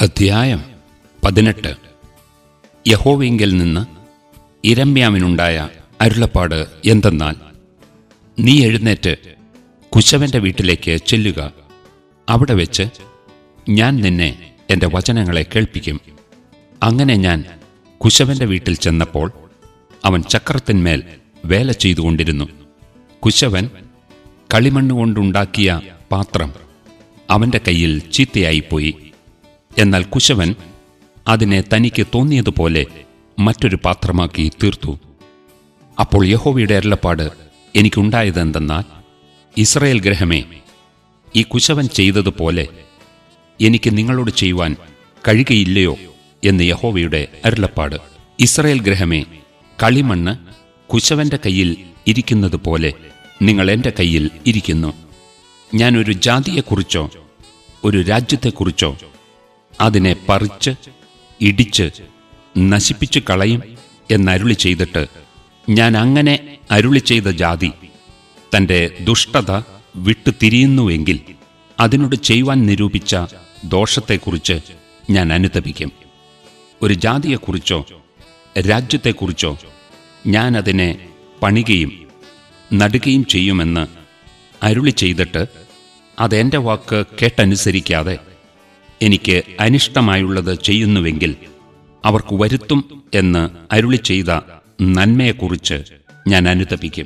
അധ്യായം 18. യഹോവയിങ്കൽ നിന്ന് യിരെമ്യാവിനുണ്ടായ അരുളപ്പാട് എന്തെന്നാൽ, നീ എഴുന്നേറ്റ് കുശവന്റെ വീട്ടിലേക്ക് ചെല്ലുക. അവിടെ വെച്ച് ഞാൻ നിന്നെ എൻ്റെ വചനങ്ങളെ കേൾപ്പിക്കും. അങ്ങനെ ഞാൻ കുശവന്റെ വീട്ടിൽ ചെന്നപ്പോൾ അവൻ ചക്രത്തിന്മേൽ വേല ചെയ്തുകൊണ്ടിരുന്നു. കുശവൻ കളിമണ്ണുകൊണ്ടുണ്ടാക്കിയ പാത്രം അവൻ്റെ കയ്യിൽ ചീത്തയായിപ്പോയി. എന്നാൽ കുശവൻ അതിനെ തനിക്ക് തോന്നിയതുപോലെ മറ്റൊരു പാത്രമാക്കി തീർത്തു. അപ്പോൾ യഹോവയുടെ അരുളപ്പാട് എനിക്കുണ്ടായതെന്തെന്നാൽ, ഇസ്രായേൽ ഗൃഹമേ, ഈ കുശവൻ ചെയ്തതുപോലെ എനിക്ക് നിങ്ങളോട് ചെയ്യുവാൻ കഴിയുകയില്ലയോ എന്ന് യഹോവയുടെ അരുളപ്പാട്. ഇസ്രായേൽ ഗൃഹമേ, കളിമണ്ണ് കുശവന്റെ കയ്യിൽ ഇരിക്കുന്നത് പോലെ നിങ്ങൾ എൻ്റെ കയ്യിൽ ഇരിക്കുന്നു. ഞാൻ ഒരു ജാതിയെക്കുറിച്ചോ ഒരു രാജ്യത്തെക്കുറിച്ചോ അതിനെ പറിച്ച് ഇടിച്ച് നശിപ്പിച്ചു കളയും എന്നരുളി ചെയ്തിട്ട്, ഞാൻ അങ്ങനെ അരുളി ചെയ്ത ജാതി തൻ്റെ ദുഷ്ടത വിട്ടുതിരിയുന്നുവെങ്കിൽ അതിനോട് ചെയ്യുവാൻ നിരൂപിച്ച ദോഷത്തെക്കുറിച്ച് ഞാൻ അനുതപിക്കും. ഒരു ജാതിയെക്കുറിച്ചോ രാജ്യത്തെക്കുറിച്ചോ ഞാൻ അതിനെ പണികയും നടുകയും ചെയ്യുമെന്ന് അരുളി ചെയ്തിട്ട് അതെൻ്റെ വാക്ക് കേട്ടനുസരിക്കാതെ എനിക്ക് അനിഷ്ടമായുള്ളത് ചെയ്യുന്നുവെങ്കിൽ അവർക്ക് വരുത്തും എന്ന് അരുളി ചെയ്ത നന്മയെക്കുറിച്ച് ഞാൻ അനുതപിക്കും.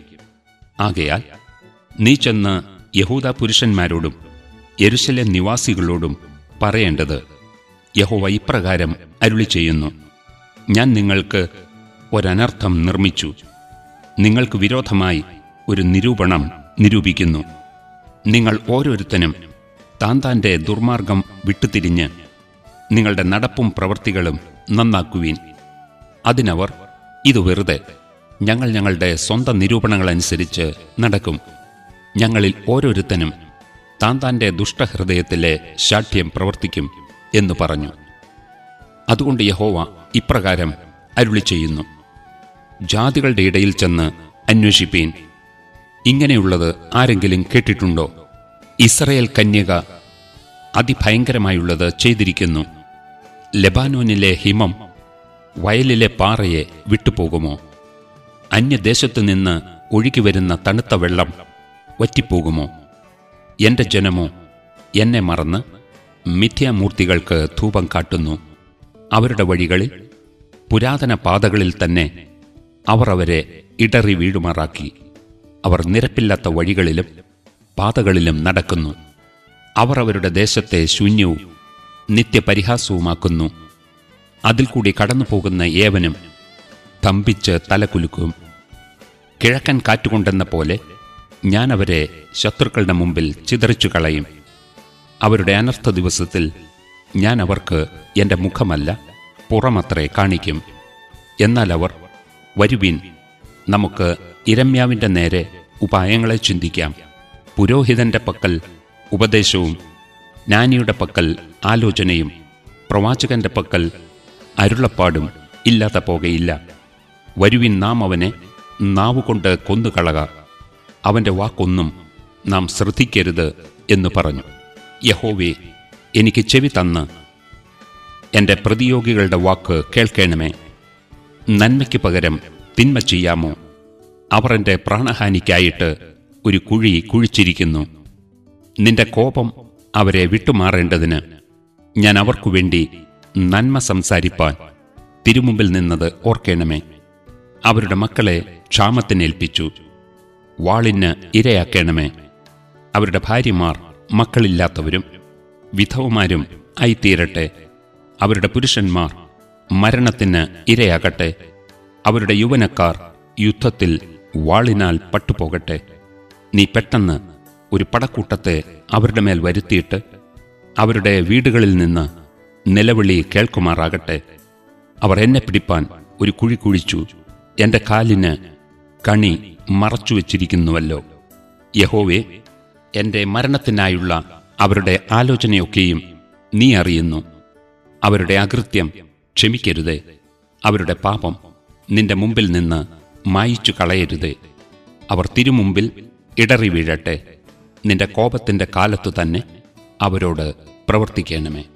ആകയാൽ നീ ചെന്ന് യഹൂദ പുരുഷന്മാരോടും യെരൂശലേം നിവാസികളോടും പറയേണ്ടത്, യഹോവ ഇപ്രകാരം അരുളി ചെയ്യുന്നു, ഞാൻ നിങ്ങൾക്ക് ഒരനർത്ഥം നിർമ്മിച്ചു. നിങ്ങൾക്ക് വിരോധമായി ഒരു നിരൂപണം നിരൂപിക്കുന്നു. നിങ്ങൾ ഓരോരുത്തനും താന്താൻ്റെ ദുർമാർഗം വിട്ടുതിരിഞ്ഞ് നിങ്ങളുടെ നടപ്പും പ്രവൃത്തികളും നന്നാക്കുവീൻ. അതിനവർ, ഇത് വെറുതെ, ഞങ്ങൾ ഞങ്ങളുടെ സ്വന്തം നിരൂപണങ്ങളനുസരിച്ച് നടക്കും. ഞങ്ങളിൽ ഓരോരുത്തനും താന്താൻ്റെ ദുഷ്ടഹൃദയത്തിലെ ശാഠ്യം പ്രവർത്തിക്കും എന്ന് പറഞ്ഞു. അതുകൊണ്ട് യഹോവ ഇപ്രകാരം അരുളി ചെയ്യുന്നു, ജാതികളുടെ ഇടയിൽ ചെന്ന് അന്വേഷിപ്പീൻ. ഇങ്ങനെയുള്ളത് ആരെങ്കിലും കേട്ടിട്ടുണ്ടോ? ഇസ്രായേൽ കന്യക അതിഭയങ്കരമായുള്ളത് ചെയ്തിരിക്കുന്നു. ലെബാനോനിലെ ഹിമം വയലിലെ പാറയെ വിട്ടുപോകുമോ? അന്യദേശത്തു നിന്ന് ഒഴുകിവരുന്ന തണുത്ത വെള്ളം വറ്റിപ്പോകുമോ? എൻ്റെ ജനമോ എന്നെ മറന്ന് മിഥ്യാമൂർത്തികൾക്ക് ധൂപം കാട്ടുന്നു. അവരുടെ വഴികളിൽ, പുരാതന പാതകളിൽ തന്നെ അവർ അവരെ ഇടറി വീഴുമാറാക്കി. അവർ നിരപ്പില്ലാത്ത വഴികളിലും പാതകളിലും നടക്കുന്നു. അവർ അവരുടെ ദേശത്തെ ശൂന്യവും നിത്യപരിഹാസവുമാക്കുന്നു. അതിൽ കൂടി കടന്നുപോകുന്ന ഏവനും തമ്പിച്ച് തലകുലുക്കും. കിഴക്കൻ കാറ്റുകൊണ്ടെന്ന പോലെ ഞാൻ അവരെ ശത്രുക്കളുടെ മുമ്പിൽ ചിതറിച്ചു കളയും. അവരുടെ അനർത്ഥ ദിവസത്തിൽ ഞാൻ അവർക്ക് എൻ്റെ മുഖമല്ല പുറമത്രേ കാണിക്കും. എന്നാൽ അവർ, വരുവിൻ, നമുക്ക് യിരെമ്യാവിൻ്റെ നേരെ ഉപായങ്ങളെ ചിന്തിക്കാം. പുരോഹിതന്റെ പക്കൽ ഉപദേശവും ജ്ഞാനിയുടെ പക്കൽ ആലോചനയും പ്രവാചകന്റെ പക്കൽ അരുളപ്പാടും ഇല്ലാതെ പോകയില്ല. വരുവിൻ, നാം അവനെ നാവുകൊണ്ട് കൊന്നുകളക. അവൻ്റെ വാക്കൊന്നും നാം ശ്രദ്ധിക്കരുത് എന്ന് പറഞ്ഞു. യഹോവേ, എനിക്ക് ചെവി തന്ന് എൻ്റെ പ്രതിയോഗികളുടെ വാക്ക് കേൾക്കണമേ. നന്മയ്ക്ക് പകരം തിന്മ ചെയ്യാമോ? അവർ എൻ്റെ പ്രാണഹാനിക്കായിട്ട് ഒരു കുഴി കുഴിച്ചിരിക്കുന്നു. നിന്റെ കോപം അവരെ വിട്ടുമാറേണ്ടതിന് ഞാൻ അവർക്കു വേണ്ടി നന്മ സംസാരിപ്പാൻ തിരുമുമ്പിൽ നിന്നത് ഓർക്കണമേ. അവരുടെ മക്കളെ ക്ഷാമത്തിനേൽപ്പിച്ചു, വാളിന് ഇരയാക്കണമേ. അവരുടെ ഭാര്യമാർ മക്കളില്ലാത്തവരും വിധവമാരും ആയിത്തീരട്ടെ. അവരുടെ പുരുഷന്മാർ മരണത്തിന് ഇരയാകട്ടെ. അവരുടെ യൗവനക്കാർ യുദ്ധത്തിൽ വാളിനാൽ പട്ടുപോകട്ടെ. നീ പെട്ടെന്ന് ഒരു പടക്കൂട്ടത്തെ അവരുടെ മേൽ വരുത്തിയിട്ട് അവരുടെ വീടുകളിൽ നിന്ന് നിലവിളി കേൾക്കുമാറാകട്ടെ. അവർ എന്നെ പിടിപ്പാൻ ഒരു കുഴി കുഴിച്ചു, എൻ്റെ കാലിന് കണി മറച്ചുവെച്ചിരിക്കുന്നുവല്ലോ. യഹോവേ, എൻ്റെ മരണത്തിനായുള്ള അവരുടെ ആലോചനയൊക്കെയും നീ അറിയുന്നു. അവരുടെ അകൃത്യം ക്ഷമിക്കരുതേ. അവരുടെ പാപം നിന്റെ മുമ്പിൽ നിന്ന് മായിച്ചു കളയരുതേ. അവർ തിരുമുമ്പിൽ ഇടറി വീഴട്ടെ. നിന്റെ കോപത്തിൻ്റെ കാലത്തു തന്നെ അവരോട് പ്രവർത്തിക്കണമേ.